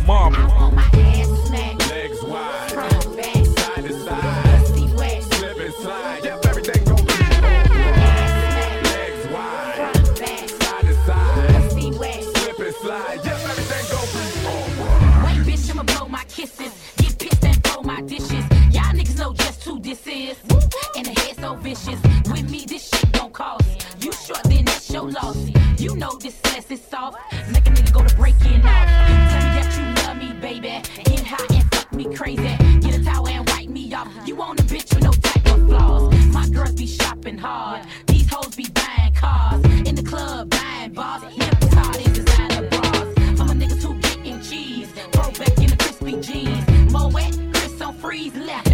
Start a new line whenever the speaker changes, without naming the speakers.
marble.
I want my ass smacked.
Legs wide,
Front, back,
side to side,
pussy wet.
slip and slide. Yep, everything gon' be
Ass
legs wide,
smacked. Front, back,
side to side,
pussy wet.
slip and slide. Yep, everything gon' be alright.
Wait, bitch, I'ma blow my kisses. Get pissed and throw my dishes. Y'all niggas know just who this is. And the head so vicious. With me, this shit don't cost. You short, then that's your loss. You know this ass is soft. Make a nigga go to breaking off. Tell me that you love me, baby. Get high and fuck me crazy. Get a towel and wipe me off. You want a bitch with no type of flaws. My girls be shopping hard. These hoes be buying cars. In the club, buying bars. Hip hop is designer bras. For my niggas who getting cheese. Throw back in the crispy jeans. Moet, Chris on freeze left.